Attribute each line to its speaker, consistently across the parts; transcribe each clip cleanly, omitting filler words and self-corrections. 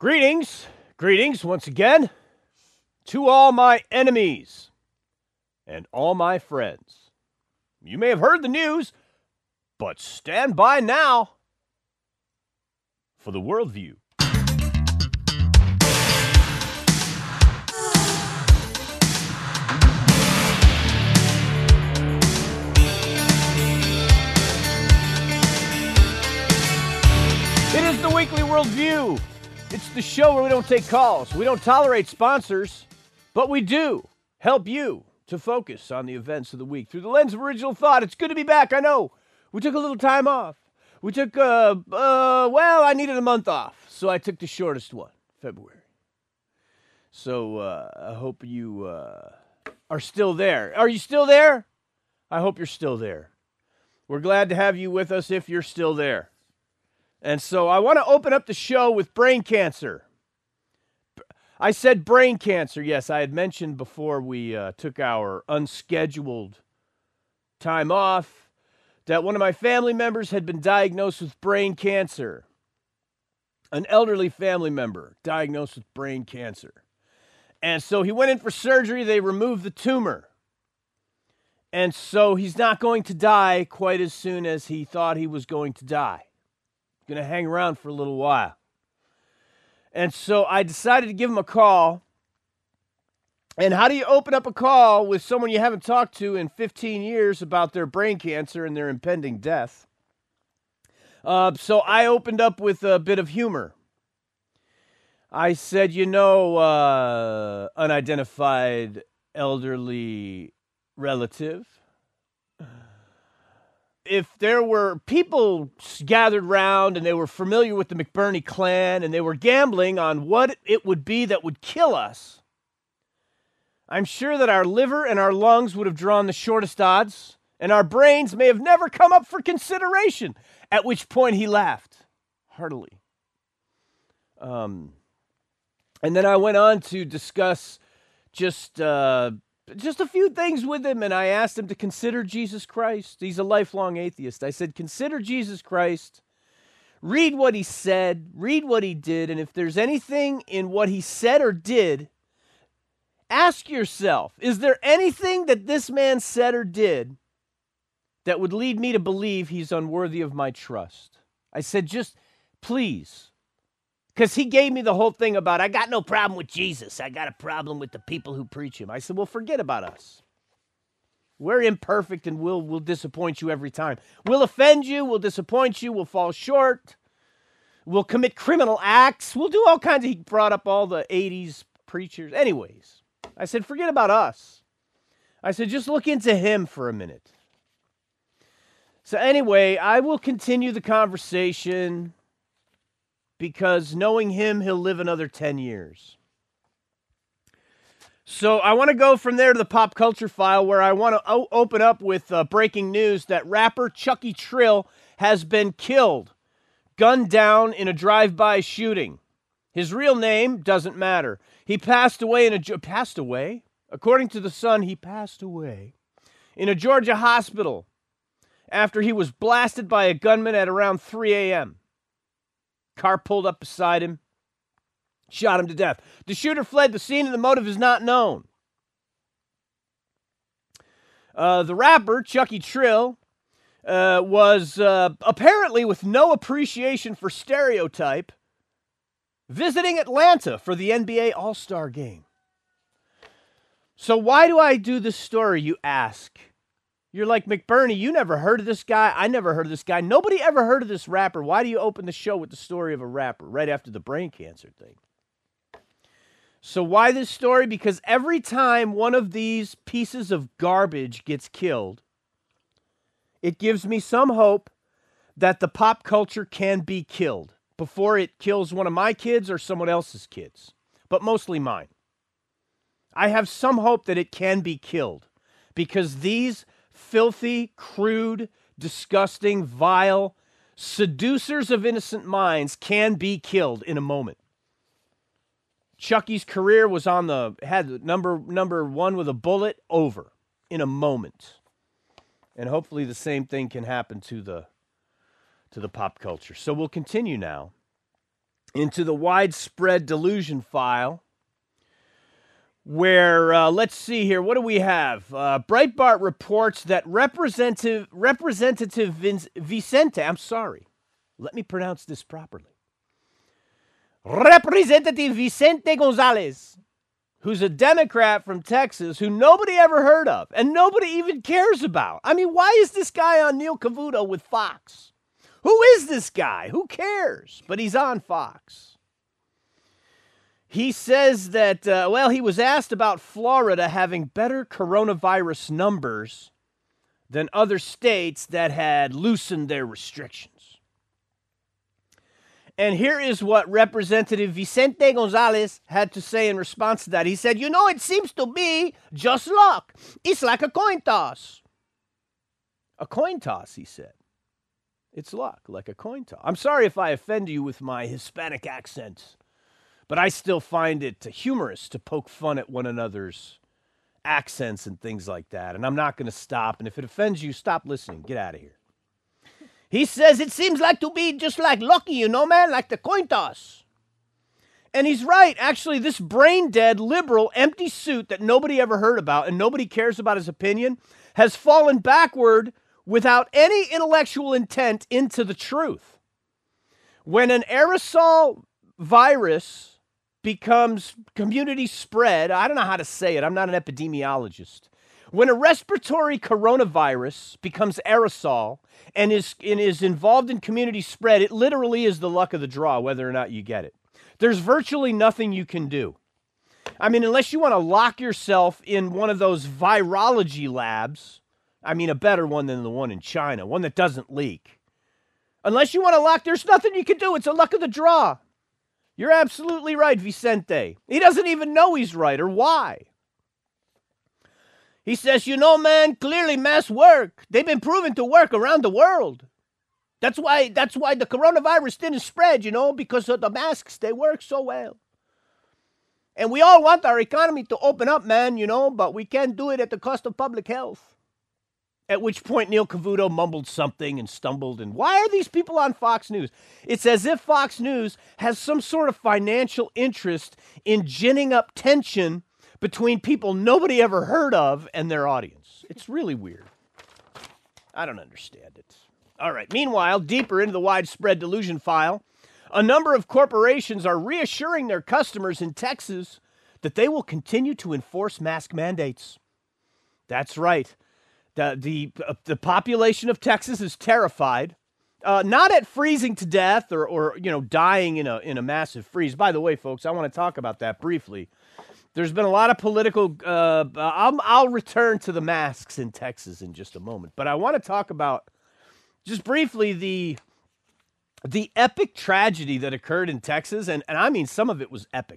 Speaker 1: Greetings once again to all my enemies and all my friends. You may have heard the news, but stand by now for the worldview. It is the weekly worldview. It's the show where we don't take calls. We don't tolerate sponsors, but we do help you to focus on the events of the week through the lens of original thought. It's good to be back. I know we took a little time off. We took, I needed a month off, so I took the shortest one, February. So I hope you are still there. Are you still there? I hope you're still there. We're glad to have you with us if you're still there. And so I want to open up the show with brain cancer. I said brain cancer. Yes, I had mentioned before we took our unscheduled time off that one of my family members had been diagnosed with brain cancer. An elderly family member diagnosed with brain cancer. And so he went in for surgery. They removed the tumor. And so he's not going to die quite as soon as he thought he was going to die. Going to hang around for a little while. And so I decided to give him a call. And how do you open up a call with someone you haven't talked to in 15 years about their brain cancer and their impending death? So I opened up with a bit of humor. I said, unidentified elderly relative, if there were people gathered around and they were familiar with the McBurney clan and they were gambling on what it would be that would kill us, I'm sure that our liver and our lungs would have drawn the shortest odds and our brains may have never come up for consideration, at which point he laughed heartily. And then I went on to discuss just a few things with him, and I asked him to consider Jesus Christ. He's a lifelong atheist. I said, consider Jesus Christ. Read what he said. Read what he did. And if there's anything in what he said or did, ask yourself, is there anything that this man said or did that would lead me to believe he's unworthy of my trust? I said, just please. Because he gave me the whole thing about, I got no problem with Jesus. I got a problem with the people who preach him. I said, well, forget about us. We're imperfect and we'll disappoint you every time. We'll offend you. We'll disappoint you. We'll fall short. We'll commit criminal acts. We'll do all kinds of, he brought up all the 80s preachers. Anyways, I said, forget about us. I said, just look into him for a minute. So anyway, I will continue the conversation because knowing him, he'll live another 10 years. So I want to go from there to the pop culture file where I want to open up with breaking news that rapper Chucky Trill has been killed, gunned down in a drive-by shooting. His real name doesn't matter. He passed away According to The Sun, he passed away in a Georgia hospital after he was blasted by a gunman at around 3 a.m. Car pulled up beside him, shot him to death. The shooter fled the scene and the motive is not known. The rapper, Chucky Trill, was apparently with no appreciation for stereotype, visiting Atlanta for the NBA All-Star Game. So why do I do this story, you ask? You're like, McBurney, you never heard of this guy. I never heard of this guy. Nobody ever heard of this rapper. Why do you open the show with the story of a rapper right after the brain cancer thing? So why this story? Because every time one of these pieces of garbage gets killed, it gives me some hope that the pop culture can be killed before it kills one of my kids or someone else's kids, but mostly mine. I have some hope that it can be killed because these filthy, crude, disgusting, vile seducers of innocent minds can be killed in a moment. Chucky's career was had number one with a bullet over in a moment. And hopefully the same thing can happen to the pop culture. So we'll continue now into the widespread delusion file, where, let's see here, what do we have? Breitbart reports that Representative Vicente, I'm sorry, let me pronounce this properly. Representative Vicente Gonzalez, who's a Democrat from Texas, who nobody ever heard of and nobody even cares about. I mean, why is this guy on Neil Cavuto with Fox? Who is this guy? Who cares? But he's on Fox. He says that, he was asked about Florida having better coronavirus numbers than other states that had loosened their restrictions. And here is what Representative Vicente Gonzalez had to say in response to that. He said, it seems to be just luck. It's like a coin toss. A coin toss, he said. It's luck, like a coin toss. I'm sorry if I offend you with my Hispanic accent, but I still find it humorous to poke fun at one another's accents and things like that. And I'm not going to stop. And if it offends you, stop listening. Get out of here. He says it seems like to be just like lucky, man, like the coin toss. And he's right. Actually, this brain-dead, liberal, empty suit that nobody ever heard about and nobody cares about his opinion has fallen backward without any intellectual intent into the truth. When an aerosol virus becomes community spread, I don't know how to say it, I'm not an epidemiologist. When a respiratory coronavirus becomes aerosol and is involved in community spread, it literally is the luck of the draw, whether or not you get it. There's virtually nothing you can do. I mean, unless you want to lock yourself in one of those virology labs, I mean, a better one than the one in China, one that doesn't leak. Unless you want to lock, there's nothing you can do. It's a luck of the draw. You're absolutely right, Vicente. He doesn't even know he's right or why. He says, man, clearly masks work. They've been proven to work around the world. That's why the coronavirus didn't spread, because of the masks. They work so well. And we all want our economy to open up, man, but we can't do it at the cost of public health. At which point Neil Cavuto mumbled something and stumbled. And why are these people on Fox News? It's as if Fox News has some sort of financial interest in ginning up tension between people nobody ever heard of and their audience. It's really weird. I don't understand it. All right. Meanwhile, deeper into the widespread delusion file, a number of corporations are reassuring their customers in Texas that they will continue to enforce mask mandates. That's right. The population of Texas is terrified, not at freezing to death or dying in a massive freeze. By the way, folks, I want to talk about that briefly. There's been a lot of political. I'll return to the masks in Texas in just a moment, but I want to talk about just briefly the epic tragedy that occurred in Texas, and I mean some of it was epic.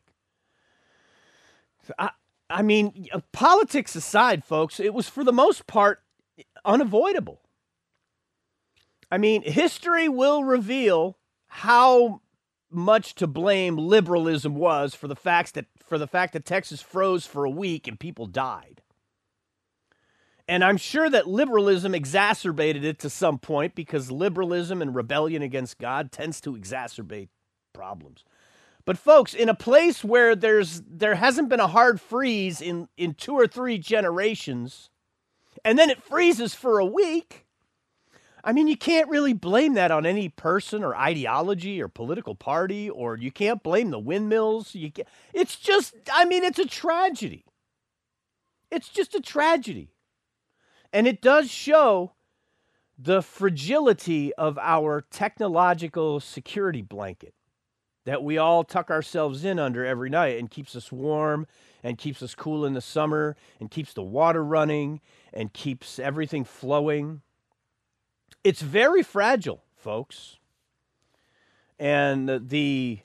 Speaker 1: I mean, politics aside, folks, it was for the most part unavoidable. I mean, history will reveal how much to blame liberalism was for the fact that Texas froze for a week and people died. And I'm sure that liberalism exacerbated it to some point because liberalism and rebellion against God tends to exacerbate problems. But folks, in a place where there hasn't been a hard freeze in 2 or 3 generations, and then it freezes for a week, I mean, you can't really blame that on any person or ideology or political party, or you can't blame the windmills. It's just, I mean, it's a tragedy. It's just a tragedy. And it does show the fragility of our technological security blanket that we all tuck ourselves in under every night and keeps us warm and keeps us cool in the summer and keeps the water running and keeps everything flowing. It's very fragile, folks. And the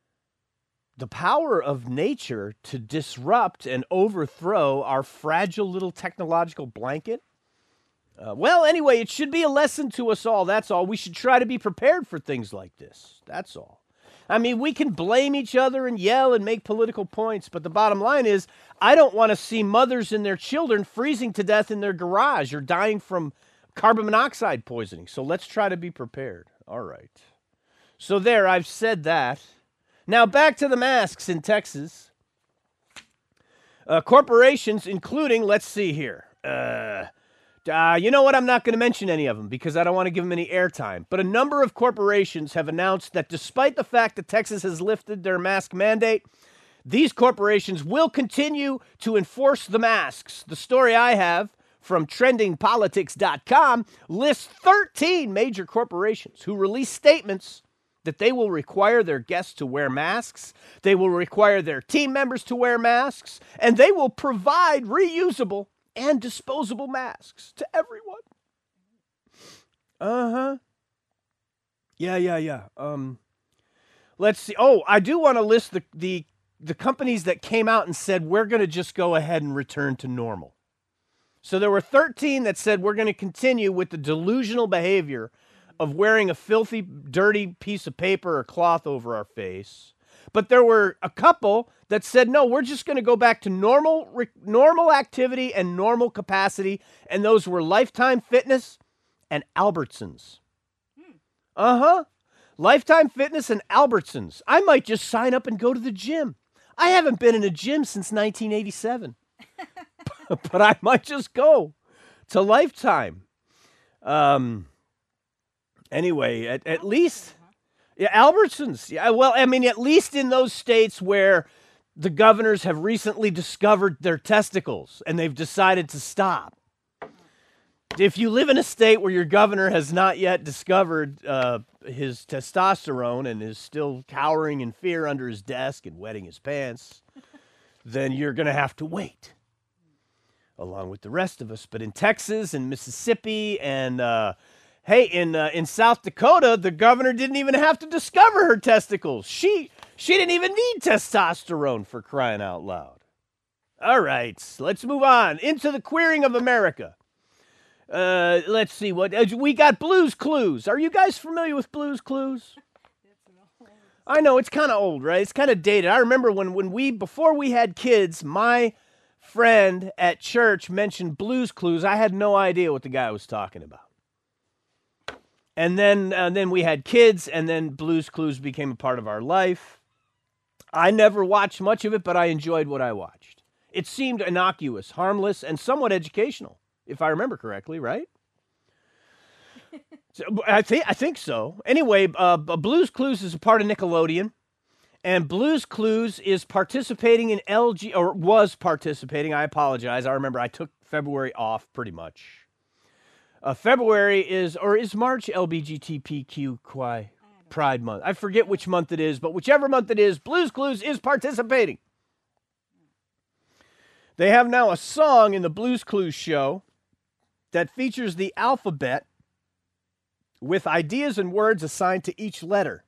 Speaker 1: power of nature to disrupt and overthrow our fragile little technological blanket, anyway, it should be a lesson to us all. That's all. We should try to be prepared for things like this. That's all. I mean, we can blame each other and yell and make political points, but the bottom line is I don't want to see mothers and their children freezing to death in their garage or dying from carbon monoxide poisoning. So let's try to be prepared. All right. So there, I've said that. Now back to the masks in Texas. Corporations, including, let's see here. You know what? I'm not going to mention any of them because I don't want to give them any airtime. But a number of corporations have announced that despite the fact that Texas has lifted their mask mandate, these corporations will continue to enforce the masks. The story I have from trendingpolitics.com lists 13 major corporations who release statements that they will require their guests to wear masks, they will require their team members to wear masks, and they will provide reusable and disposable masks to everyone. Yeah. Let's see. Oh, I do want to list the companies that came out and said, we're going to just go ahead and return to normal. So there were 13 that said, we're going to continue with the delusional behavior of wearing a filthy, dirty piece of paper or cloth over our face. But there were a couple that said, no, we're just going to go back to normal activity and normal capacity. And those were Lifetime Fitness and Albertsons. Lifetime Fitness and Albertsons. I might just sign up and go to the gym. I haven't been in a gym since 1987. But I might just go to Lifetime. Anyway, at least, yeah, Albertsons. Yeah, well, I mean, at least in those states where the governors have recently discovered their testicles and they've decided to stop. If you live in a state where your governor has not yet discovered his testosterone and is still cowering in fear under his desk and wetting his pants, then you're going to have to wait, along with the rest of us. But in Texas and Mississippi and in South Dakota, the governor didn't even have to discover her testicles. She didn't even need testosterone, for crying out loud. All right, let's move on into the queering of America. Let's see what we got. Blue's Clues. Are you guys familiar with Blue's Clues? I know it's kind of old, right? It's kind of dated. I remember before we had kids, my friend at church mentioned Blue's Clues. I had no idea what the guy was talking about. And then we had kids, and then Blue's Clues became a part of our life. I never watched much of it, but I enjoyed what I watched. It seemed innocuous, harmless, and somewhat educational, if I remember correctly, right? So, I think so. Anyway, Blue's Clues is a part of Nickelodeon, and Blue's Clues is participating in was participating. I apologize. I remember I took February off pretty much. February is March LGBTQ Pride Month. I forget which month it is, but whichever month it is, Blue's Clues is participating. They have now a song in the Blue's Clues show that features the alphabet with ideas and words assigned to each letter.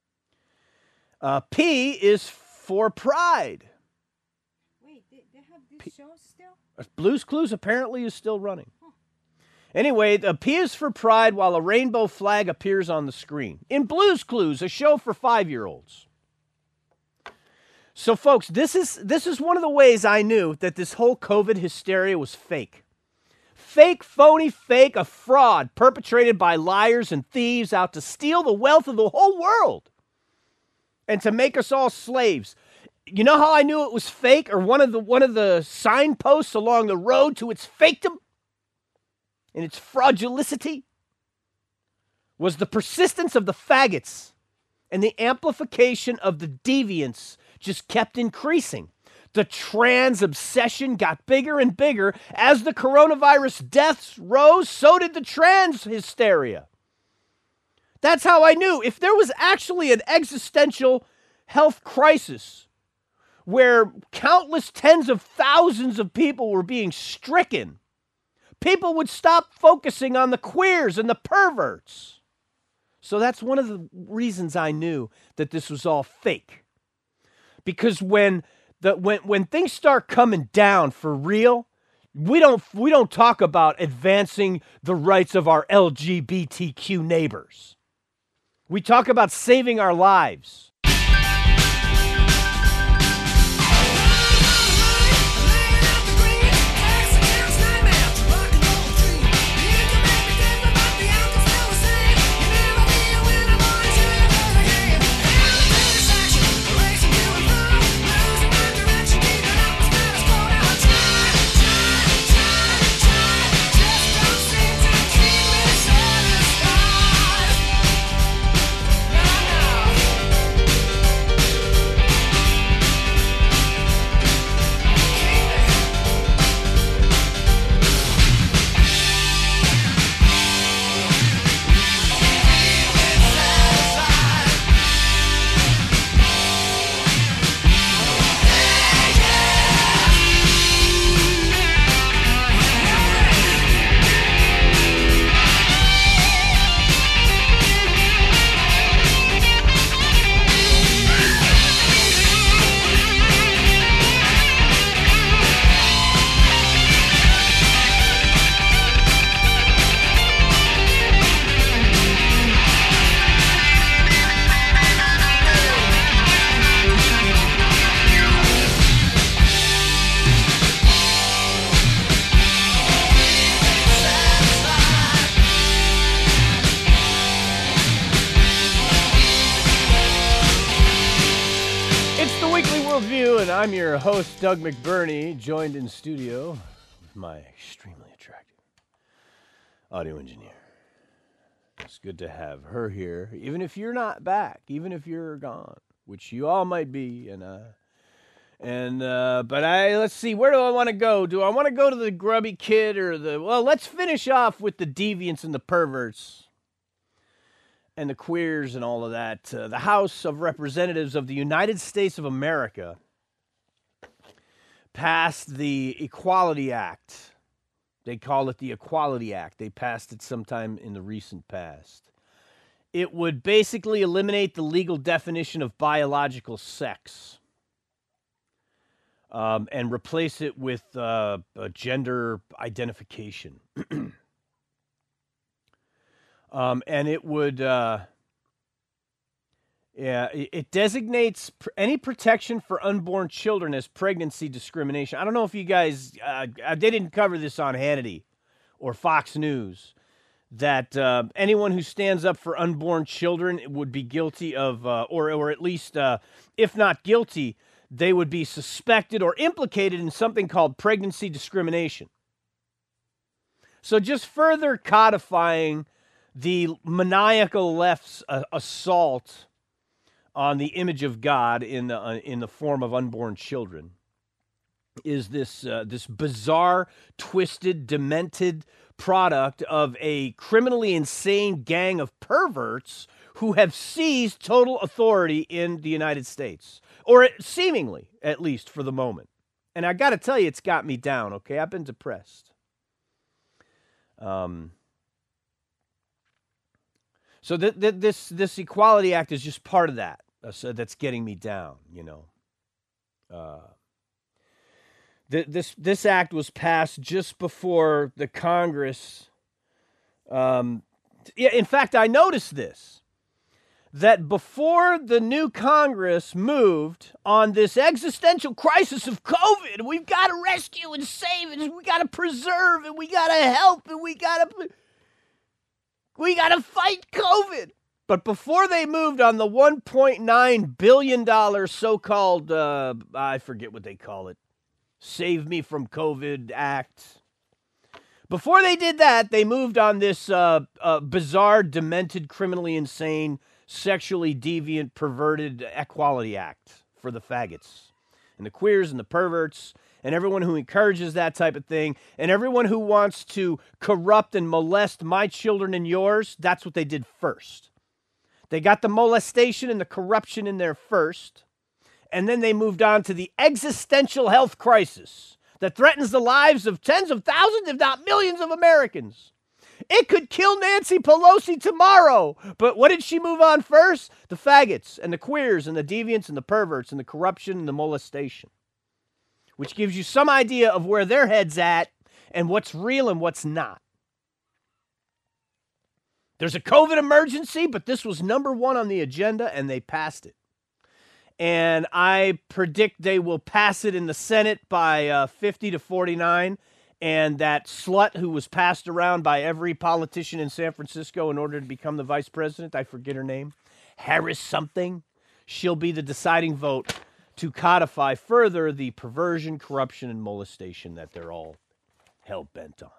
Speaker 1: P is for pride.
Speaker 2: Wait, they have this show still?
Speaker 1: Blue's Clues apparently is still running. Anyway, the P is for pride while a rainbow flag appears on the screen. In Blue's Clues, a show for 5-year-olds. So, folks, this is one of the ways I knew that this whole COVID hysteria was fake. Fake, phony, fake, a fraud perpetrated by liars and thieves out to steal the wealth of the whole world and to make us all slaves. You know how I knew it was fake, or one of the signposts along the road to its fakedom and its fraudulicity was the persistence of the faggots and the amplification of the deviants just kept increasing. The trans obsession got bigger and bigger. As the coronavirus deaths rose, so did the trans hysteria. That's how I knew. If there was actually an existential health crisis where countless tens of thousands of people were being stricken, people would stop focusing on the queers and the perverts. So that's one of the reasons I knew that this was all fake. Because when things start coming down for real, we don't talk about advancing the rights of our LGBTQ neighbors. We talk about saving our lives. It's the Weekly Worldview, and I'm your host, Doug McBurney, joined in studio with my extremely attractive audio engineer. It's good to have her here, even if you're not back, even if you're gone, which you all might be. Let's see, where do I want to go? Do I want to go to the grubby kid or let's finish off with the deviants and the perverts and the queers and all of that. The House of Representatives of the United States of America passed the Equality Act. They call it the Equality Act. They passed it sometime in the recent past. It would basically eliminate the legal definition of biological sex and replace it with a gender identification. And it would, it designates any protection for unborn children as pregnancy discrimination. I don't know if you guys, they didn't cover this on Hannity or Fox News, that anyone who stands up for unborn children would be guilty of, or at least, if not guilty, they would be suspected or implicated in something called pregnancy discrimination. So just further codifying the maniacal left's assault on the image of God in the form of unborn children is this bizarre, twisted, demented product of a criminally insane gang of perverts who have seized total authority in the United States, or seemingly, at least for the moment. And I got to tell you, it's got me down. Okay, I've been depressed. So this Equality Act is just part of that. So that's getting me down, you know. This act was passed just before the Congress. In fact, I noticed this, that before the new Congress moved on this existential crisis of COVID, we've got to rescue and save, and we got to preserve, and we got to help, and we got to fight COVID. But before they moved on the $1.9 billion so-called, I forget what they call it, Save Me from COVID Act. Before they did that, they moved on this bizarre, demented, criminally insane, sexually deviant, perverted Equality Act for the faggots and the queers and the perverts and everyone who encourages that type of thing, and everyone who wants to corrupt and molest my children and yours. That's what they did first. They got the molestation and the corruption in there first, and then they moved on to the existential health crisis that threatens the lives of tens of thousands, if not millions, of Americans. It could kill Nancy Pelosi tomorrow, but what did she move on first? The faggots and the queers and the deviants and the perverts and the corruption and the molestation, which gives you some idea of where their head's at and what's real and what's not. There's a COVID emergency, but this was number one on the agenda, and they passed it. And I predict they will pass it in the Senate by 50 to 49, and that slut who was passed around by every politician in San Francisco in order to become the vice president, I forget her name, Harris something, she'll be the deciding vote to codify further the perversion, corruption, and molestation that they're all hell-bent on.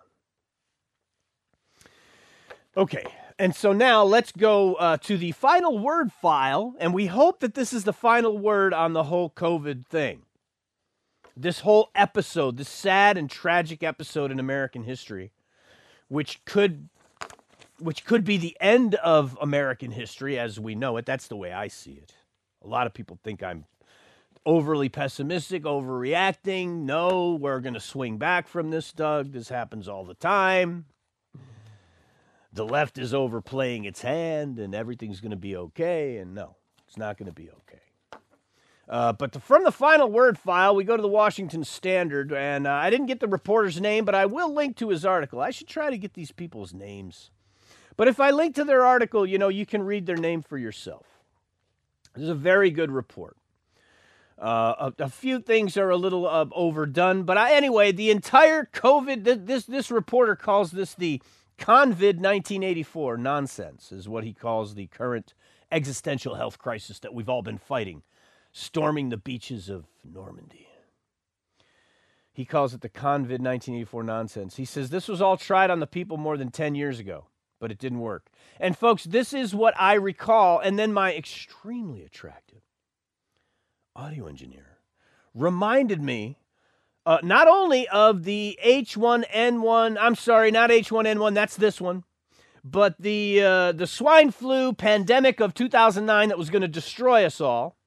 Speaker 1: Okay, and so now let's go to the final word file, and we hope that this is the final word on the whole COVID thing. This whole episode, this sad and tragic episode in American history, which could be the end of American history as we know it. That's the way I see it. A lot of people think I'm overly pessimistic, overreacting. No, we're going to swing back from this, Doug. This happens all the time. The left is overplaying its hand and everything's going to be okay. And no, it's not going to be okay. But from the final word file, we go to the Washington Standard. And I didn't get the reporter's name, but I will link to his article. I should try to get these people's names. But if I link to their article, you know, you can read their name for yourself. This is a very good report. A few things are a little overdone. But anyway, the entire COVID, this reporter calls this the COVID 1984 nonsense, is what he calls the current existential health crisis that we've all been fighting storming the beaches of Normandy. He calls it the Convid 1984 nonsense. He says this was all tried on the people more than 10 years ago, but it didn't work. And folks, this is what I recall, and then my extremely attractive audio engineer reminded me not only of the H1N1, I'm sorry, not H1N1, that's this one, but the swine flu pandemic of 2009 that was going to destroy us all.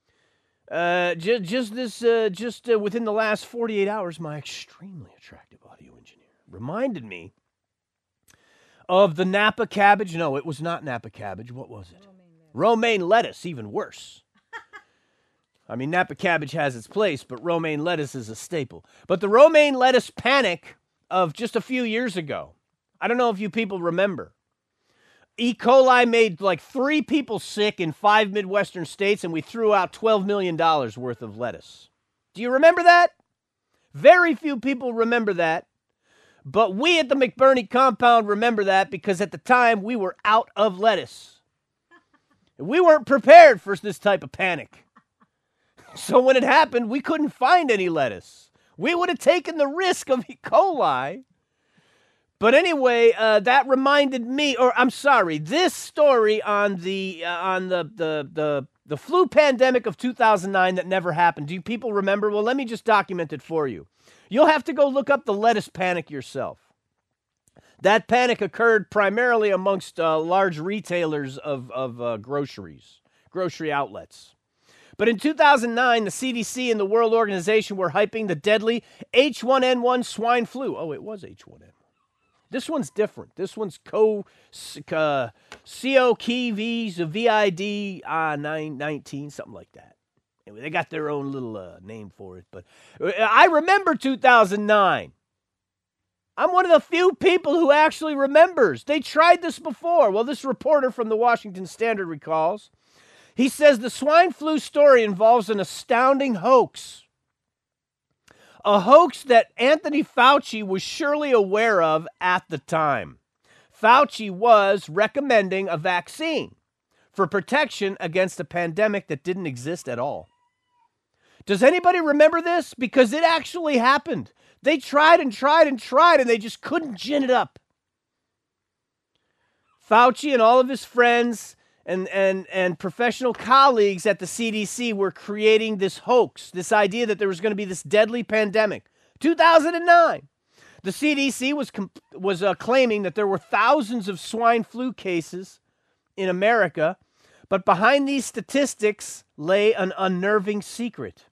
Speaker 1: Just within the last 48 hours, my extremely attractive audio engineer reminded me of the Napa cabbage. No, it was not Napa cabbage. What was it? Romaine lettuce, even worse. I mean, Napa cabbage has its place, but romaine lettuce is a staple. But the romaine lettuce panic of just a few years ago, I don't know if you people remember. E. coli made like 3 people sick in 5 Midwestern states, and we threw out $12 million worth of lettuce. Do you remember that? Very few people remember that. But we at the McBurney compound remember that because at the time we were out of lettuce. We weren't prepared for this type of panic. So when it happened, we couldn't find any lettuce. We would have taken the risk of E. coli. But anyway, that reminded me, or I'm sorry, this story on the flu pandemic of 2009 that never happened. Do you people remember? Well, let me just document it for you. You'll have to go look up the lettuce panic yourself. That panic occurred primarily amongst large retailers of groceries, grocery outlets. But in 2009, the CDC and the World Organization were hyping the deadly H1N1 swine flu. Oh, it was H1N1. This one's different. This one's COKVID 919, something like that. Anyway, they got their own little name for it. But I remember 2009. I'm one of the few people who actually remembers. They tried this before. Well, this reporter from the Washington Standard recalls. He says the swine flu story involves an astounding hoax. A hoax that Anthony Fauci was surely aware of at the time. Fauci was recommending a vaccine for protection against a pandemic that didn't exist at all. Does anybody remember this? Because it actually happened. They tried and tried and tried, and they just couldn't gin it up. Fauci and all of his friends and professional colleagues at the CDC were creating this hoax, this idea that there was going to be this deadly pandemic. 2009, the CDC was claiming that there were thousands of swine flu cases in America, but behind these statistics lay an unnerving secret.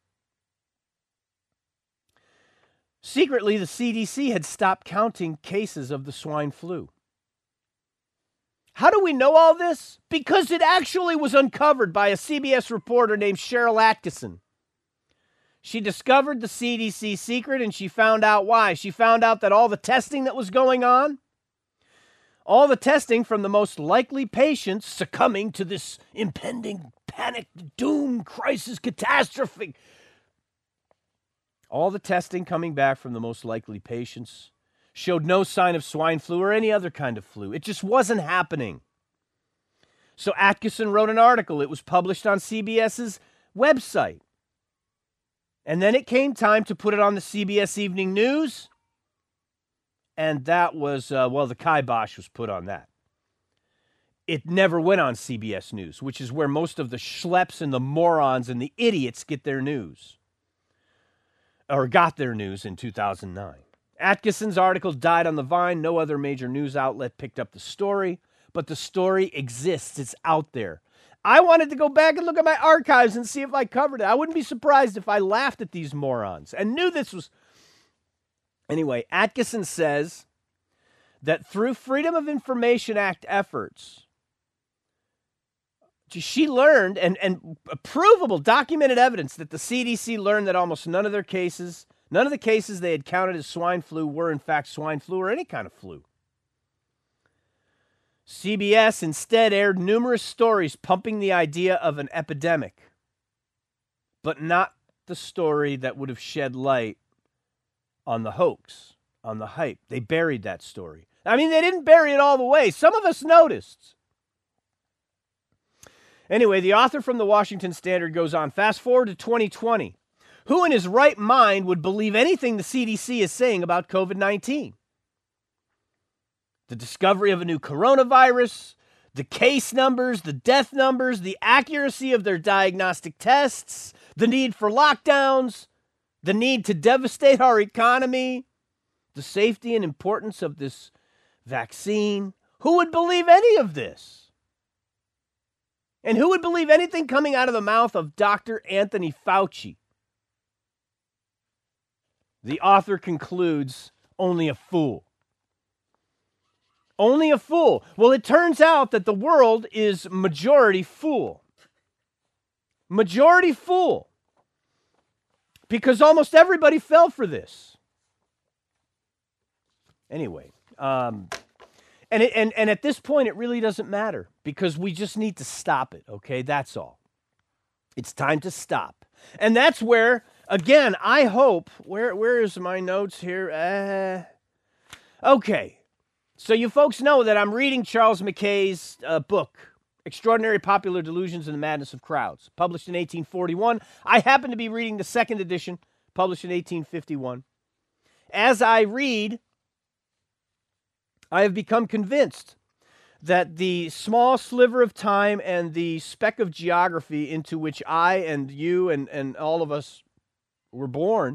Speaker 1: Secretly, the CDC had stopped counting cases of the swine flu. How do we know all this? Because it actually was uncovered by a CBS reporter named Cheryl Atkinson. She discovered the CDC secret, and she found out why. She found out that all the testing that was going on, all the testing from the most likely patients succumbing to this impending panic, doom, crisis, catastrophe, all the testing coming back from the most likely patients showed no sign of swine flu or any other kind of flu. It just wasn't happening. So Atkinson wrote an article. It was published on CBS's website. And then it came time to put it on the CBS Evening News. And that was, the kibosh was put on that. It never went on CBS News, which is where most of the schleps and the morons and the idiots get their news. Or got their news in 2009. Atkinson's article died on the vine. No other major news outlet picked up the story, but the story exists. It's out there. I wanted to go back and look at my archives and see if I covered it. I wouldn't be surprised if I laughed at these morons and knew this was... Anyway, Atkinson says that through Freedom of Information Act efforts, she learned, and provable, documented evidence that the CDC learned that almost none of the cases they had counted as swine flu were in fact swine flu or any kind of flu. CBS instead aired numerous stories pumping the idea of an epidemic, but not the story that would have shed light on the hoax, on the hype. They buried that story. I mean, they didn't bury it all the way. Some of us noticed. Anyway, the author from the Washington Standard goes on, fast forward to 2020. Who in his right mind would believe anything the CDC is saying about COVID-19? The discovery of a new coronavirus, the case numbers, the death numbers, the accuracy of their diagnostic tests, the need for lockdowns, the need to devastate our economy, the safety and importance of this vaccine. Who would believe any of this? And who would believe anything coming out of the mouth of Dr. Anthony Fauci? The author concludes, only a fool. Only a fool. Well, it turns out that the world is majority fool. Majority fool. Because almost everybody fell for this. Anyway, and at this point, it really doesn't matter because we just need to stop it, okay? That's all. It's time to stop. And that's where, again, I hope, where is my notes here? Okay. So you folks know that I'm reading Charles Mackay's book, Extraordinary Popular Delusions and the Madness of Crowds, published in 1841. I happen to be reading the second edition, published in 1851. As I read, I have become convinced that the small sliver of time and the speck of geography into which I and you and all of us were born,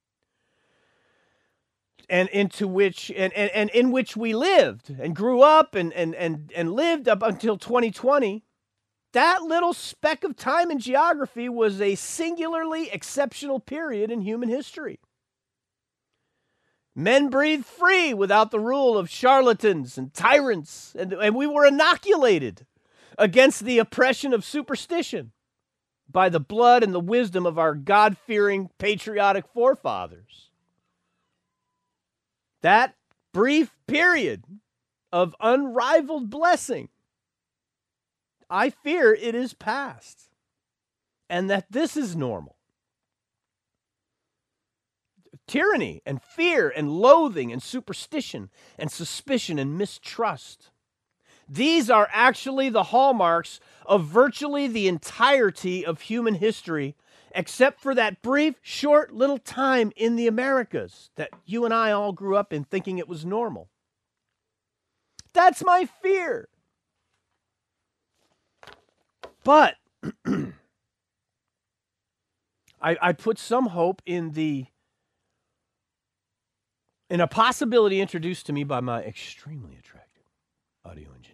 Speaker 1: and into which and in which we lived and grew up and lived up until 2020, that little speck of time in geography was a singularly exceptional period in human history. Men breathed free without the rule of charlatans and tyrants, and we were inoculated against the oppression of superstition by the blood and the wisdom of our God-fearing, patriotic forefathers. That brief period of unrivaled blessing, I fear it is past, and that this is normal. Tyranny and fear and loathing and superstition and suspicion and mistrust. These are actually the hallmarks of virtually the entirety of human history, except for that brief, short little time in the Americas that you and I all grew up in thinking it was normal. That's my fear. But I put some hope in a possibility introduced to me by my extremely attractive audio engineer.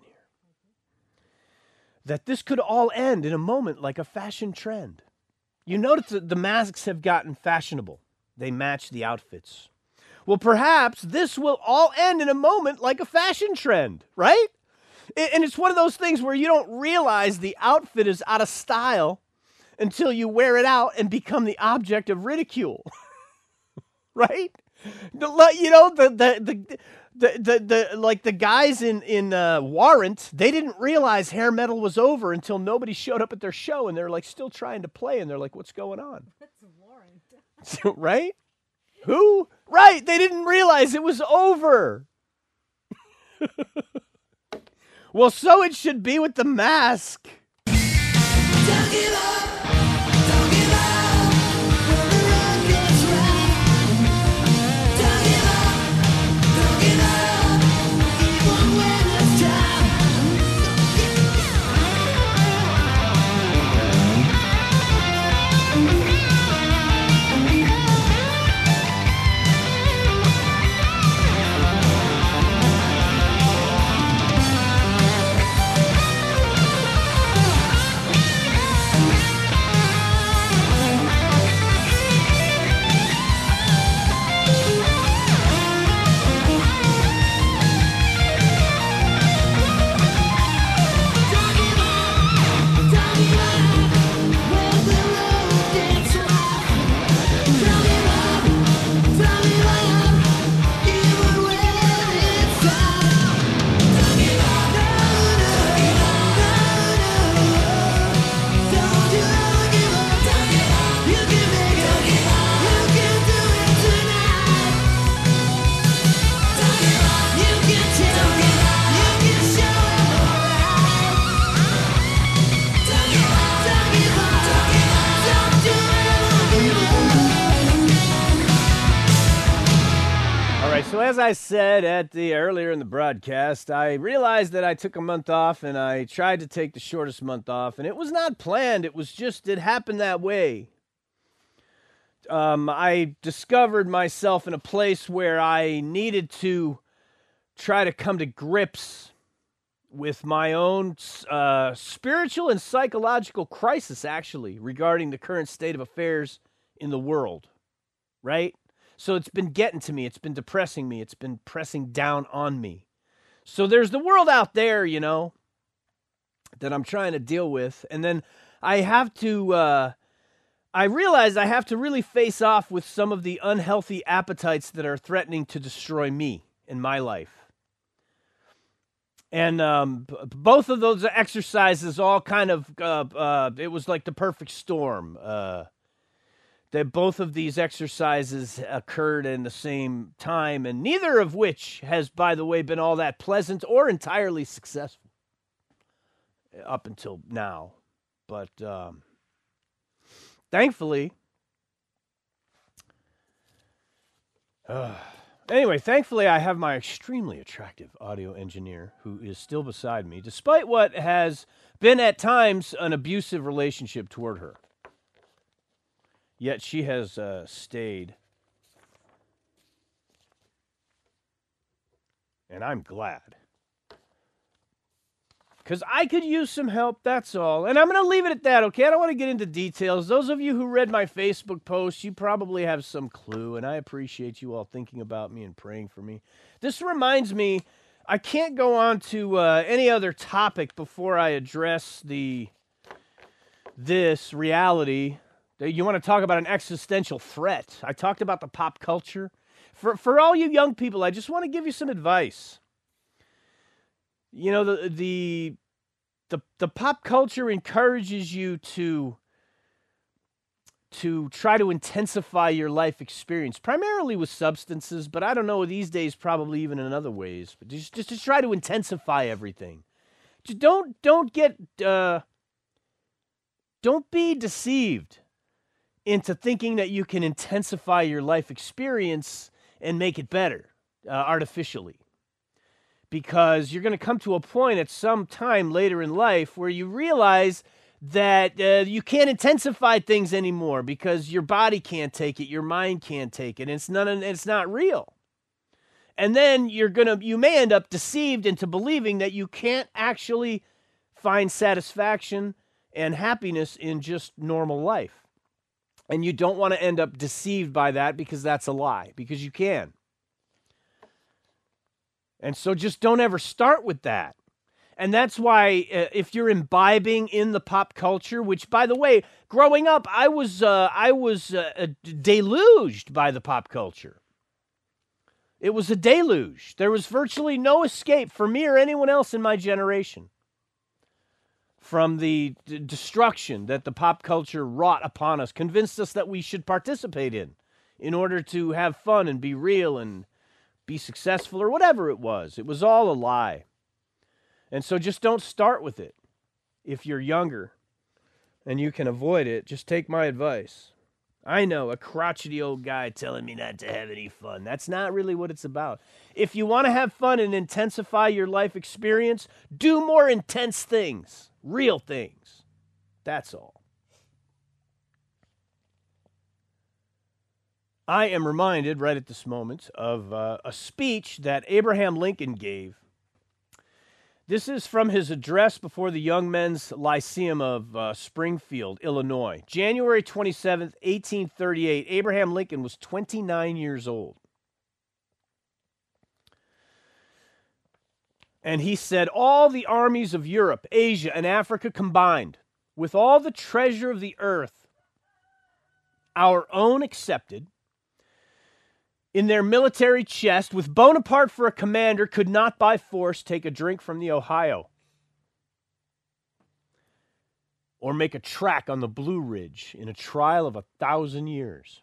Speaker 1: That this could all end in a moment like a fashion trend. You notice that the masks have gotten fashionable. They match the outfits. Well, perhaps this will all end in a moment like a fashion trend, right? And it's one of those things where you don't realize the outfit is out of style until you wear it out and become the object of ridicule, right? You know, the guys in Warrant, they didn't realize hair metal was over until nobody showed up at their show, and they're like still trying to play, and they're like, "What's going on?"
Speaker 2: That's Warrant.
Speaker 1: Right? Who? Right? They didn't realize it was over. Well, so it should be with the mask.
Speaker 3: Don't give up. Don't give up. When the road goes right. Don't give up. Don't give up. Even when it's
Speaker 1: So as I said earlier in the broadcast, I realized that I took a month off, and I tried to take the shortest month off, and it was not planned. It happened that way. I discovered myself in a place where I needed to try to come to grips with my own spiritual and psychological crisis, actually, regarding the current state of affairs in the world, right? So it's been getting to me. It's been depressing me. It's been pressing down on me. So there's the world out there, that I'm trying to deal with. And then I realize I have to really face off with some of the unhealthy appetites that are threatening to destroy me in my life. And both of those exercises all kind of, it was like the perfect storm. That both of these exercises occurred in the same time, and neither of which has, by the way, been all that pleasant or entirely successful up until now. But thankfully, thankfully I have my extremely attractive audio engineer who is still beside me, despite what has been at times an abusive relationship toward her. Yet she has stayed. And I'm glad. Because I could use some help, that's all. And I'm going to leave it at that, okay? I don't want to get into details. Those of you who read my Facebook post, you probably have some clue, and I appreciate you all thinking about me and praying for me. This reminds me, I can't go on to any other topic before I address this reality. You want to talk about an existential threat. I talked about the pop culture. For all you young people, I just want to give you some advice. The pop culture encourages you to try to intensify your life experience, primarily with substances, but I don't know, these days probably even in other ways. But just to try to intensify everything. Don't be deceived into thinking that you can intensify your life experience and make it better artificially. Because you're going to come to a point at some time later in life where you realize that you can't intensify things anymore because your body can't take it, your mind can't take it, and it's not real. And then you may end up deceived into believing that you can't actually find satisfaction and happiness in just normal life. And you don't want to end up deceived by that, because that's a lie, because you can. And so just don't ever start with that. And that's why if you're imbibing in the pop culture, which, by the way, growing up, I was deluged by the pop culture. It was a deluge. There was virtually no escape for me or anyone else in my generation from the destruction that the pop culture wrought upon us, convinced us that we should participate in order to have fun and be real and be successful or whatever it was. It was all a lie. And so just don't start with it. If you're younger and you can avoid it, just take my advice. I know, a crotchety old guy telling me not to have any fun. That's not really what it's about. If you want to have fun and intensify your life experience, do more intense things, real things. That's all. I am reminded right at this moment of a speech that Abraham Lincoln gave. This is from his address before the Young Men's Lyceum of Springfield, Illinois. January 27th, 1838. Abraham Lincoln was 29 years old. And he said, "All the armies of Europe, Asia, and Africa combined, with all the treasure of the earth, our own excepted, in their military chest, with Bonaparte for a commander, could not by force take a drink from the Ohio, or make a track on the Blue Ridge in a trial of 1,000 years.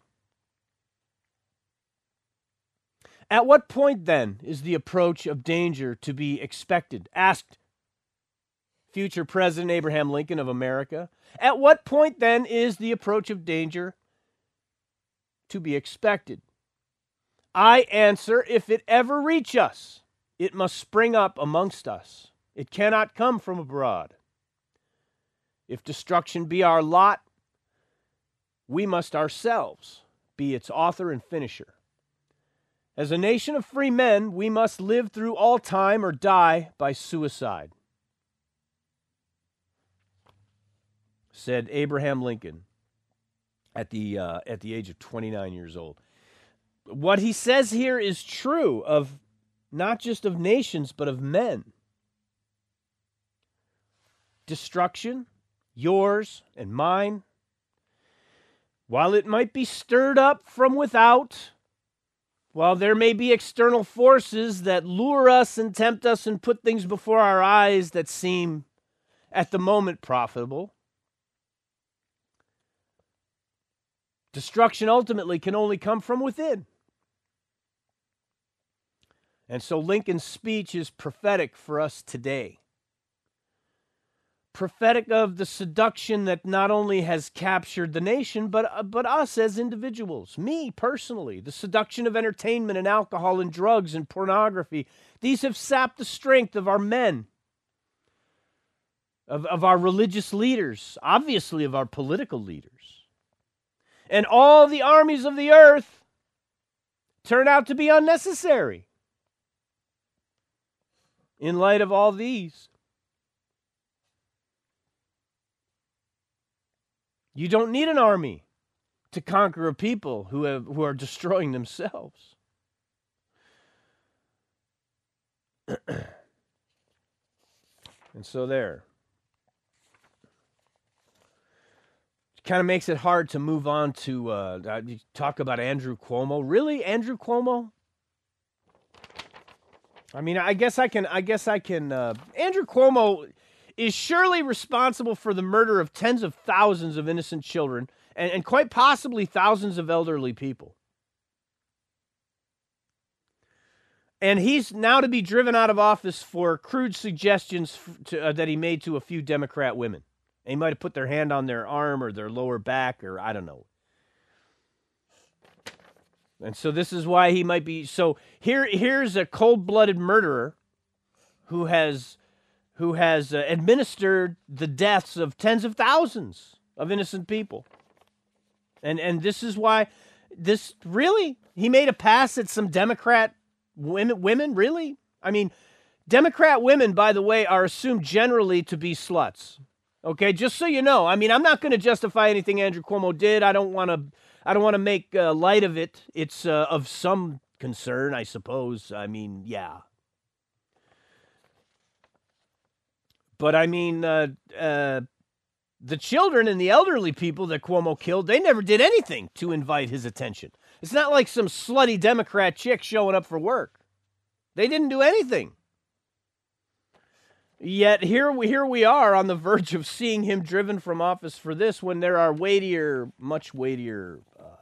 Speaker 1: At what point, then, is the approach of danger to be expected?" asked future President Abraham Lincoln of America. At what point, then, is the approach of danger to be expected? I answer, if it ever reach us, it must spring up amongst us. It cannot come from abroad. If destruction be our lot, we must ourselves be its author and finisher. As a nation of free men, we must live through all time or die by suicide, said Abraham Lincoln at the age of 29 years old. What he says here is true of not just of nations, but of men. Destruction, yours and mine, while it might be stirred up from without, while there may be external forces that lure us and tempt us and put things before our eyes that seem at the moment profitable, destruction ultimately can only come from within. And so Lincoln's speech is prophetic for us today. Prophetic of the seduction that not only has captured the nation, but us as individuals, me personally. The seduction of entertainment and alcohol and drugs and pornography. These have sapped the strength of our men, of our religious leaders, obviously of our political leaders. And all the armies of the earth turn out to be unnecessary in light of all these. You don't need an army to conquer a people who are destroying themselves. And so there. It kind of makes it hard to move on to talk about Andrew Cuomo. Really, Andrew Cuomo? I mean, I guess I can. Andrew Cuomo is surely responsible for the murder of tens of thousands of innocent children and quite possibly thousands of elderly people. And he's now to be driven out of office for crude suggestions that he made to a few Democrat women. And he might have put their hand on their arm or their lower back or I don't know. And so this is why he might be. So here's a cold-blooded murderer who has administered the deaths of tens of thousands of innocent people. And this is why he made a pass at some Democrat women, really? I mean, Democrat women, by the way, are assumed generally to be sluts. Okay, just so you know. I mean, I'm not going to justify anything Andrew Cuomo did. I don't want to make light of it. It's of some concern, I suppose. I mean, yeah. But I mean, the children and the elderly people that Cuomo killed, they never did anything to invite his attention. It's not like some slutty Democrat chick showing up for work. They didn't do anything. Yet here we are on the verge of seeing him driven from office for this when there are much weightier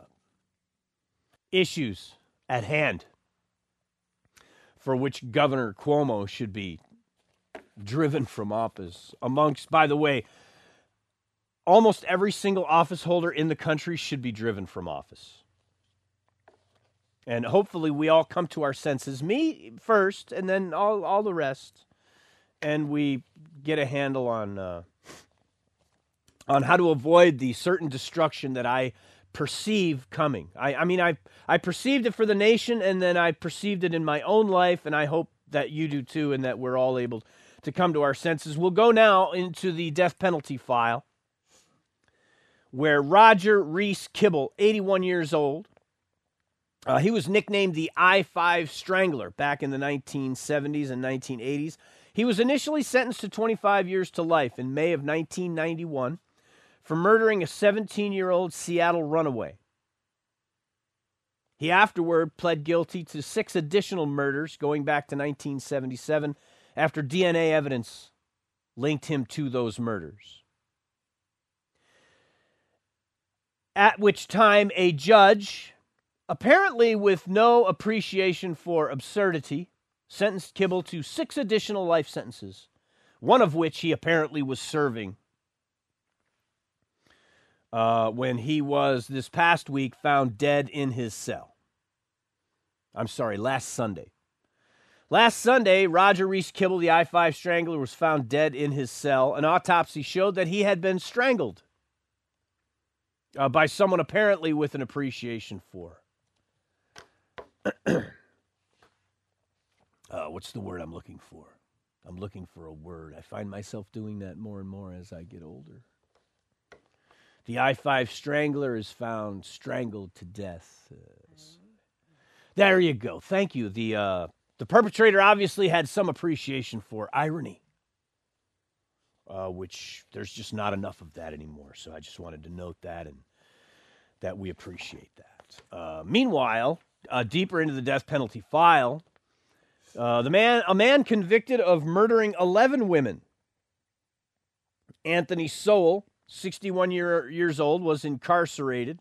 Speaker 1: issues at hand for which Governor Cuomo should be driven from office. Amongst, by the way, almost every single office holder in the country should be driven from office. And hopefully we all come to our senses, me first, and then all the rest, and we get a handle on how to avoid the certain destruction that I perceive coming. I perceived it for the nation, and then I perceived it in my own life, and I hope that you do too, and that we're all able to come to our senses. We'll go now into the death penalty file, where Roger Reese Kibble, 81 years old, he was nicknamed the I-5 Strangler back in the 1970s and 1980s. He was initially sentenced to 25 years to life in May of 1991 for murdering a 17-year-old Seattle runaway. He afterward pled guilty to 6 additional murders going back to 1977 after DNA evidence linked him to those murders. At which time a judge, apparently with no appreciation for absurdity, sentenced Kibble to 6 additional life sentences, one of which he apparently was serving when he was, this past week, found dead in his cell. I'm sorry, last Sunday. Last Sunday, Roger Reese Kibble, the I-5 strangler, was found dead in his cell. An autopsy showed that he had been strangled by someone apparently with an appreciation for. What's the word I'm looking for? I'm looking for a word. I find myself doing that more and more as I get older. The I-5 strangler is found strangled to death. There you go. Thank you. The perpetrator obviously had some appreciation for irony, which there's just not enough of that anymore. So I just wanted to note that and that we appreciate that. Meanwhile, deeper into the death penalty file, a man convicted of murdering 11 women, Anthony Sowell, 61 years old, was incarcerated.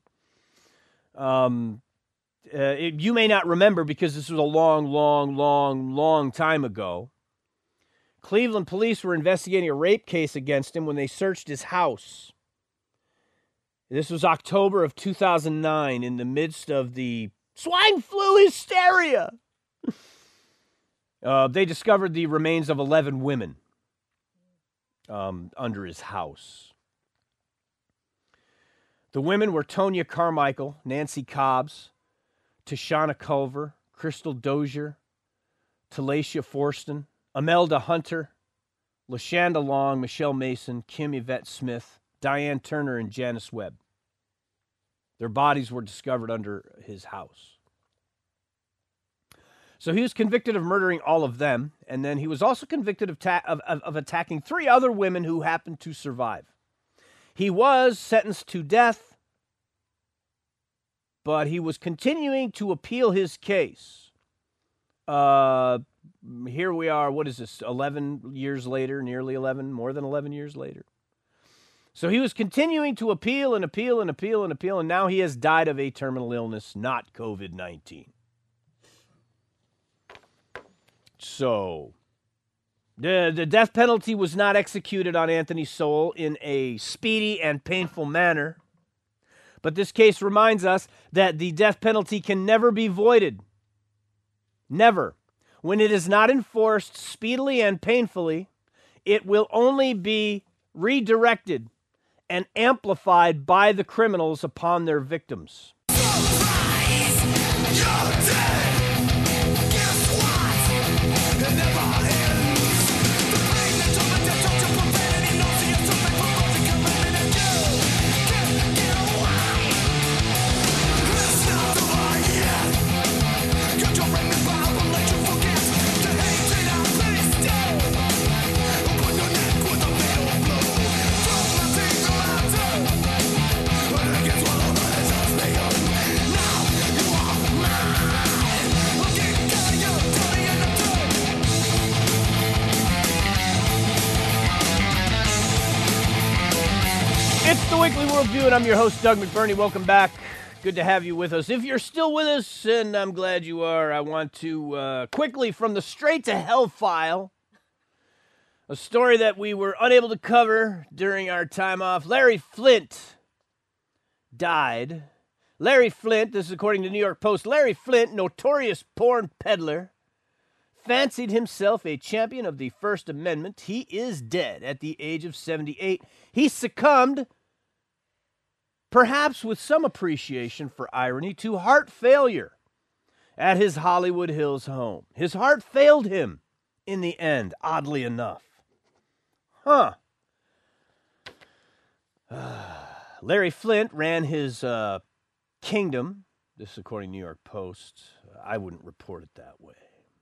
Speaker 1: You may not remember because this was a long time ago. Cleveland police were investigating a rape case against him when they searched his house. This was October of 2009 in the midst of the swine flu hysteria. They discovered the remains of 11 women under his house. The women were Tonya Carmichael, Nancy Cobbs, Tashana Culver, Crystal Dozier, Talacia Forston, Imelda Hunter, LaShanda Long, Michelle Mason, Kim Yvette Smith, Diane Turner, and Janice Webb. Their bodies were discovered under his house. So he was convicted of murdering all of them, and then he was also convicted of attacking 3 other women who happened to survive. He was sentenced to death, but he was continuing to appeal his case. Here we are, what is this, 11 years later, nearly 11, more than 11 years later. So he was continuing to appeal and appeal and appeal and appeal, and now he has died of a terminal illness, not COVID-19. So, the death penalty was not executed on Anthony Sowell in a speedy and painful manner. But this case reminds us that the death penalty can never be voided. Never. When it is not enforced speedily and painfully, it will only be redirected and amplified by the criminals upon their victims. It's the Weekly Worldview, and I'm your host, Doug McBurney. Welcome back. Good to have you with us. If you're still with us, and I'm glad you are, I want to quickly, from the Straight to Hell file, a story that we were unable to cover during our time off. Larry Flynt died. Larry Flynt, this is according to New York Post, Larry Flynt, notorious porn peddler, fancied himself a champion of the First Amendment. He is dead at the age of 78. He succumbed, perhaps with some appreciation for irony, to heart failure at his Hollywood Hills home. His heart failed him in the end, oddly enough. Larry Flynt ran his kingdom. This is according to New York Post. I wouldn't report it that way.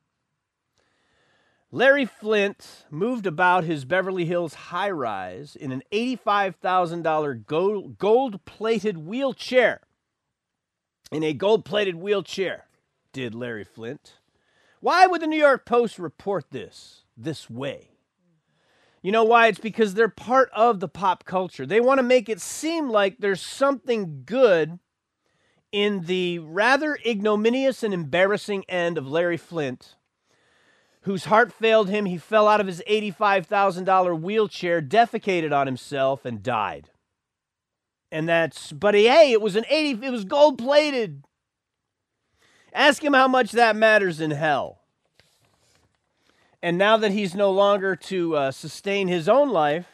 Speaker 1: Larry Flynt moved about his Beverly Hills high-rise in an $85,000 gold-plated wheelchair. In a gold-plated wheelchair, did Larry Flynt. Why would the New York Post report this way? You know why? It's because they're part of the pop culture. They want to make it seem like there's something good in the rather ignominious and embarrassing end of Larry Flynt, whose heart failed him. He fell out of his $85,000 wheelchair, defecated on himself, and died. And it was gold-plated. Ask him how much that matters in hell. And now that he's no longer to sustain his own life,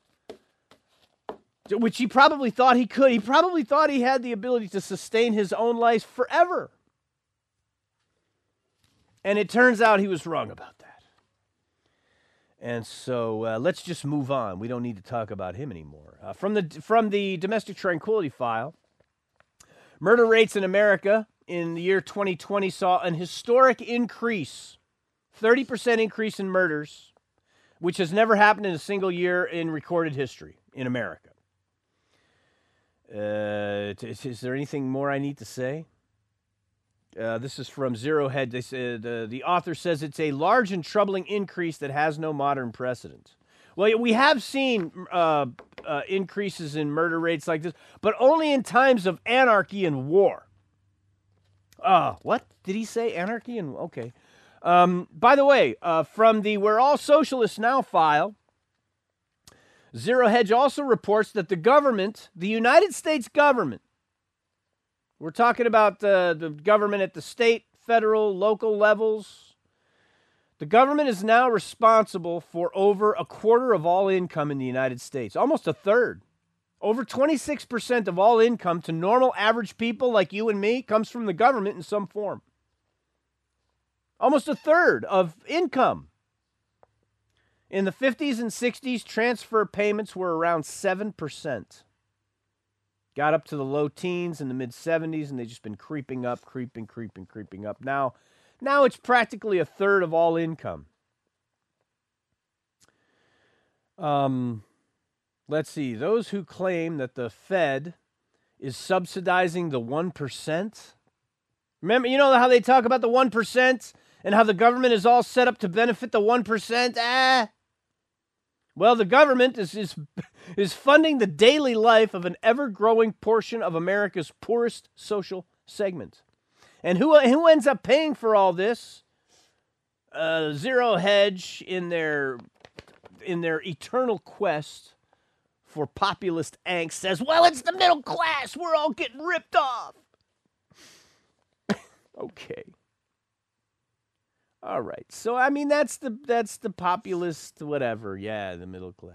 Speaker 1: which he probably thought he could, he probably thought he had the ability to sustain his own life forever. And it turns out he was wrong about that. And so let's just move on. We don't need to talk about him anymore. From the Domestic Tranquility File, murder rates in America in the year 2020 saw an historic increase, 30% increase in murders, which has never happened in a single year in recorded history in America. Is there anything more I need to say? This is from Zero Hedge. They said the author says it's a large and troubling increase that has no modern precedent. Well, we have seen increases in murder rates like this, but only in times of anarchy and war. What did he say? Anarchy and okay. By the way, from the We're All Socialists Now file, Zero Hedge also reports that the government, the United States government, we're talking about the government at the state, federal, local levels. The government is now responsible for over a quarter of all income in the United States, almost a third. Over 26% of all income to normal average people like you and me comes from the government in some form. Almost a third of income. In the 50s and 60s, transfer payments were around 7%. Got up to the low teens in the mid-70s, and they've just been creeping up, creeping up. Now it's practically a third of all income. Let's see. Those who claim that the Fed is subsidizing the 1%. Remember, you know how they talk about the 1% and how the government is all set up to benefit the 1%? Well, the government is funding the daily life of an ever-growing portion of America's poorest social segment. And who ends up paying for all this? Zero Hedge in their eternal quest for populist angst says, well, it's the middle class. We're all getting ripped off. Okay. All right. So, I mean, that's the populist whatever. Yeah, the middle class.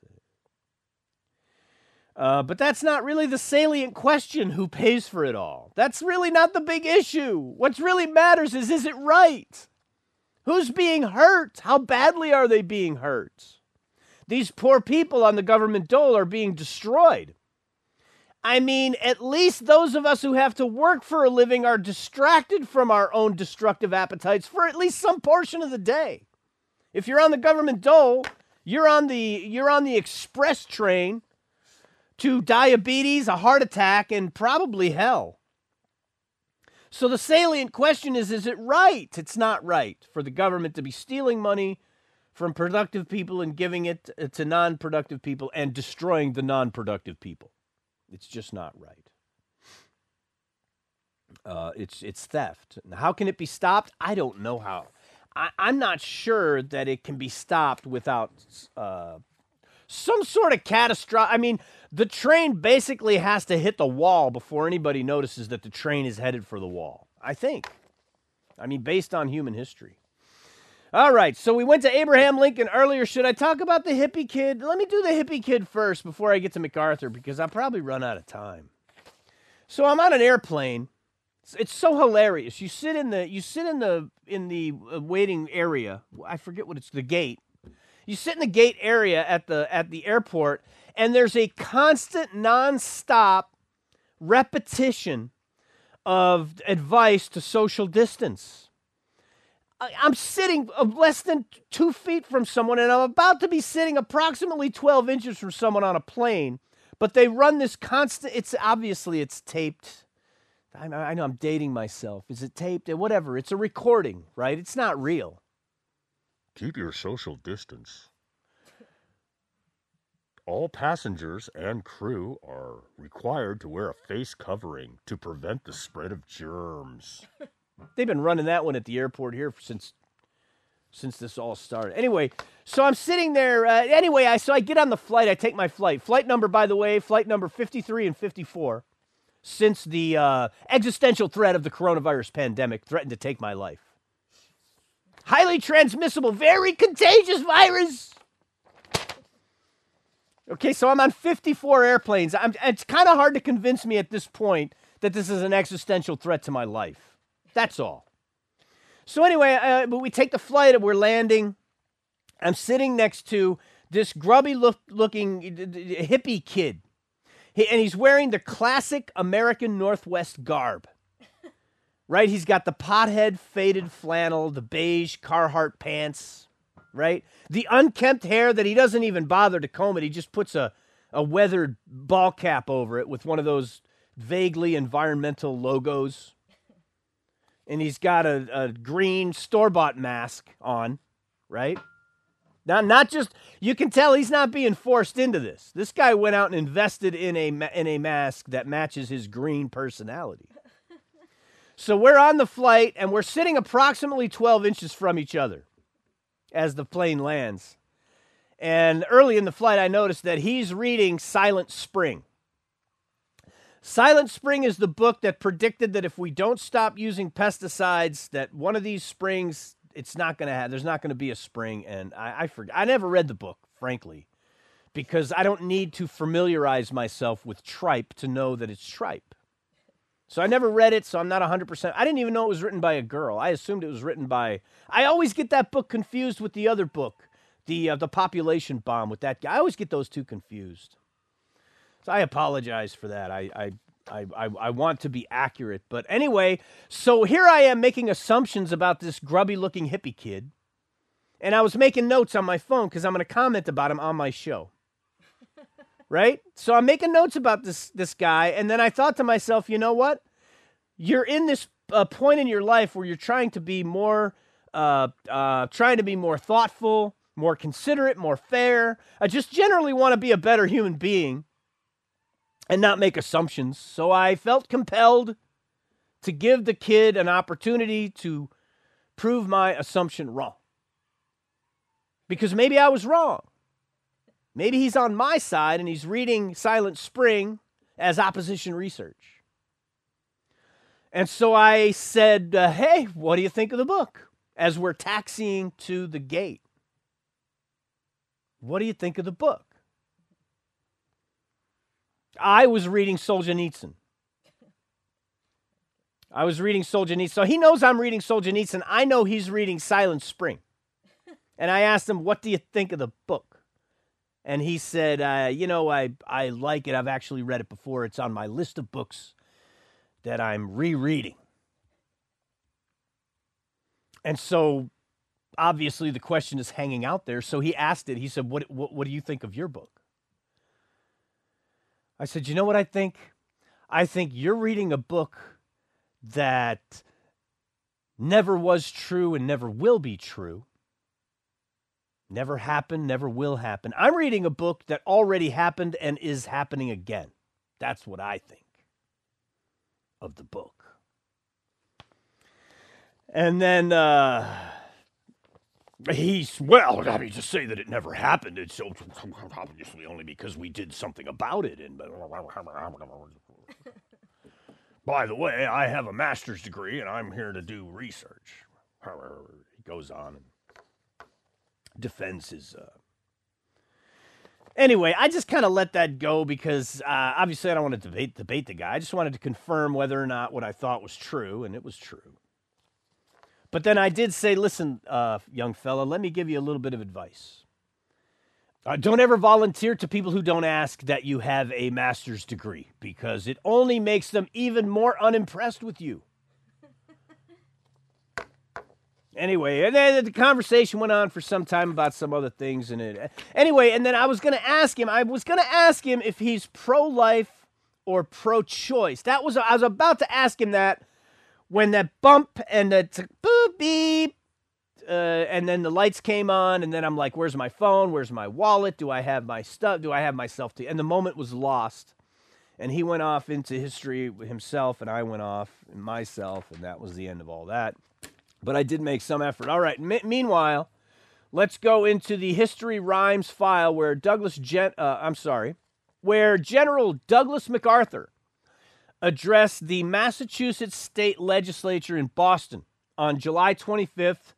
Speaker 1: But that's not really the salient question, who pays for it all. That's really not the big issue. What really matters is it right? Who's being hurt? How badly are they being hurt? These poor people on the government dole are being destroyed. I mean, at least those of us who have to work for a living are distracted from our own destructive appetites for at least some portion of the day. If you're on the government dole, you're on the express train to diabetes, a heart attack, and probably hell. So the salient question is it right? It's not right for the government to be stealing money from productive people and giving it to non-productive people and destroying the non-productive people. It's just not right. It's theft. How can it be stopped? I don't know how. I'm not sure that it can be stopped without some sort of catastrophic. I mean, the train basically has to hit the wall before anybody notices that the train is headed for the wall, I think. I mean, based on human history. All right, so we went to Abraham Lincoln earlier. Should I talk about the hippie kid? Let me do the hippie kid first before I get to MacArthur, because I'll probably run out of time. So I'm on an airplane. It's so hilarious. You sit in the waiting area. I forget what it's, the gate. You sit in the gate area at the airport, and there's a constant, nonstop repetition of advice to social distance. I'm sitting less than 2 feet from someone, and I'm about to be sitting approximately 12 inches from someone on a plane, but they run this constant, it's taped. I know I'm dating myself. Is it taped? Whatever. It's a recording, right? It's not real.
Speaker 4: Keep your social distance. All passengers and crew are required to wear a face covering to prevent the spread of germs.
Speaker 1: They've been running that one at the airport here since this all started. Anyway, so I'm sitting there. So I get on the flight. I take my flight. Flight number, by the way, flight number 53 and 54. since the existential threat of the coronavirus pandemic threatened to take my life. Highly transmissible, very contagious virus. Okay, so I'm on 54 airplanes. It's kind of hard to convince me at this point that this is an existential threat to my life. That's all. So anyway, but we take the flight and we're landing. I'm sitting next to this grubby looking hippie kid. And he's wearing the classic American Northwest garb. Right? He's got the pothead faded flannel, the beige Carhartt pants, right? The unkempt hair that he doesn't even bother to comb it. He just puts a weathered ball cap over it with one of those vaguely environmental logos. And he's got a green store-bought mask on, right? Now, not just, you can tell he's not being forced into this. This guy went out and invested in a mask that matches his green personality. So we're on the flight, and we're sitting approximately 12 inches from each other as the plane lands. And early in the flight, I noticed that he's reading Silent Spring. Silent Spring is the book that predicted that if we don't stop using pesticides, that one of these springs, there's not going to be a spring. And I forgot. I never read the book, frankly, because I don't need to familiarize myself with tripe to know that it's tripe. So I never read it, so I'm not 100%. I didn't even know it was written by a girl. I assumed it was written by... I always get that book confused with the other book, the Population Bomb with that guy. I always get those two confused. So I apologize for that. I want to be accurate. But anyway, so here I am making assumptions about this grubby-looking hippie kid. And I was making notes on my phone because I'm going to comment about him on my show. Right? So I'm making notes about this guy, and then I thought to myself, you know what? You're in this point in your life where you're trying to be more thoughtful, more considerate, more fair. I just generally want to be a better human being and not make assumptions. So I felt compelled to give the kid an opportunity to prove my assumption wrong. Because maybe I was wrong. Maybe he's on my side and he's reading Silent Spring as opposition research. And so I said, hey, what do you think of the book? As we're taxiing to the gate. What do you think of the book? I was reading Solzhenitsyn. So he knows I'm reading Solzhenitsyn. I know he's reading Silent Spring. And I asked him, what do you think of the book? And he said, I like it. I've actually read it before. It's on my list of books that I'm rereading. And so, obviously, the question is hanging out there. So he asked it. He said, what do you think of your book? I said, you know what I think? I think you're reading a book that never was true and never will be true. Never happened, never will happen. I'm reading a book that already happened and is happening again. That's what I think of the book. And then to say that it never happened, it's obviously only because we did something about it. And by the way, I have a master's degree and I'm here to do research. He goes on and defends his... Anyway, I just kind of let that go because obviously I don't want to debate the guy. I just wanted to confirm whether or not what I thought was true, and it was true. But then I did say, listen, young fella, let me give you a little bit of advice. Don't ever volunteer to people who don't ask that you have a master's degree because it only makes them even more unimpressed with you. Anyway, and then the conversation went on for some time about some other things. And then I was going to ask him if he's pro-life or pro-choice. I was about to ask him that when that bump and the boop beep, and then the lights came on, and then I'm like, where's my phone? Where's my wallet? Do I have my stuff? Do I have myself to? And the moment was lost. And he went off into history himself, and I went off in myself, and that was the end of all that. But I did make some effort. All right. Meanwhile, let's go into the History Rhymes file where General Douglas MacArthur addressed the Massachusetts State Legislature in Boston on July 25th,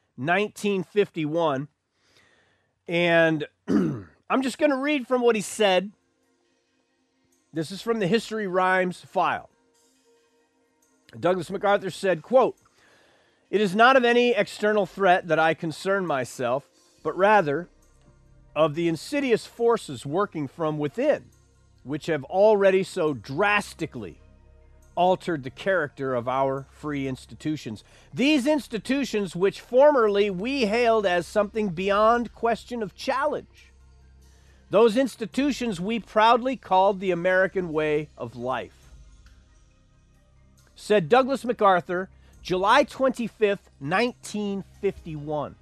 Speaker 1: 1951. And I'm just going to read from what he said. This is from the History Rhymes file. Douglas MacArthur said, quote, "It is not of any external threat that I concern myself, but rather of the insidious forces working from within, which have already so drastically altered the character of our free institutions. These institutions, which formerly we hailed as something beyond question of challenge, those institutions we proudly called the American way of life." Said Douglas MacArthur, July 25th, 1951.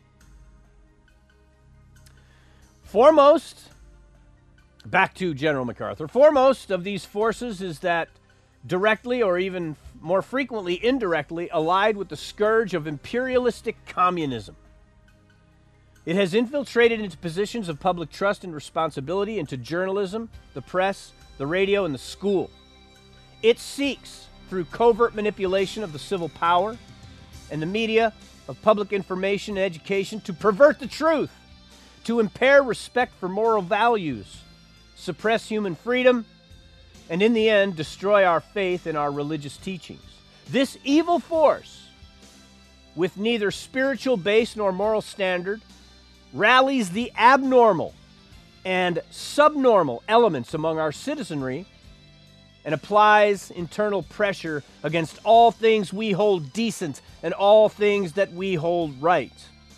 Speaker 1: Foremost, back to General MacArthur, foremost of these forces is that directly or even more frequently indirectly allied with the scourge of imperialistic communism. It has infiltrated into positions of public trust and responsibility, into journalism, the press, the radio, and the school. It seeks, through covert manipulation of the civil power and the media of public information and education, to pervert the truth, to impair respect for moral values, suppress human freedom, and in the end, destroy our faith in our religious teachings. This evil force, with neither spiritual base nor moral standard, rallies the abnormal and subnormal elements among our citizenry and applies internal pressure against all things we hold decent and all things that we hold right.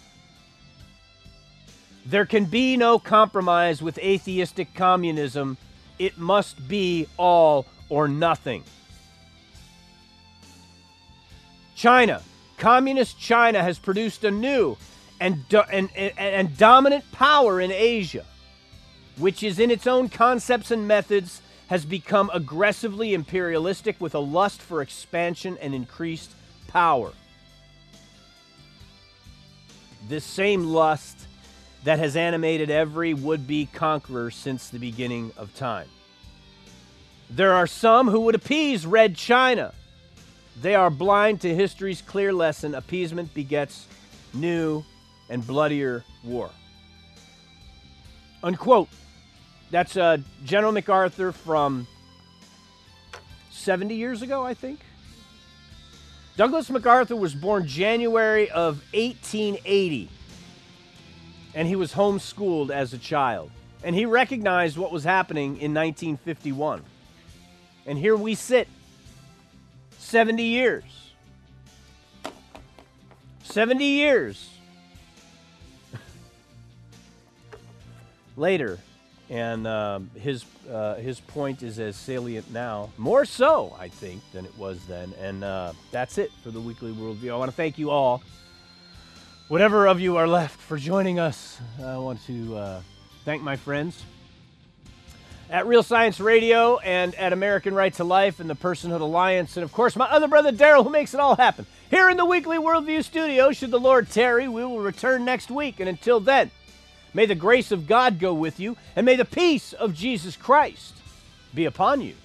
Speaker 1: There can be no compromise with atheistic communism. It must be all or nothing. China, communist China, has produced a new and dominant power in Asia, which is in its own concepts and methods has become aggressively imperialistic with a lust for expansion and increased power. This same lust that has animated every would-be conqueror since the beginning of time. There are some who would appease Red China. They are blind to history's clear lesson: appeasement begets new and bloodier war. Unquote. That's General MacArthur from 70 years ago, I think. Douglas MacArthur was born January of 1880, and he was homeschooled as a child. And he recognized what was happening in 1951. And here we sit, 70 years. 70 years later. And his point is as salient now, more so, I think, than it was then. And that's it for the Weekly Worldview. I want to thank you all, whatever of you are left, for joining us. I want to thank my friends at Real Science Radio and at American Right to Life and the Personhood Alliance. And, of course, my other brother, Daryl, who makes it all happen. Here in the Weekly Worldview studio, should the Lord tarry, we will return next week. And until then, may the grace of God go with you, and may the peace of Jesus Christ be upon you.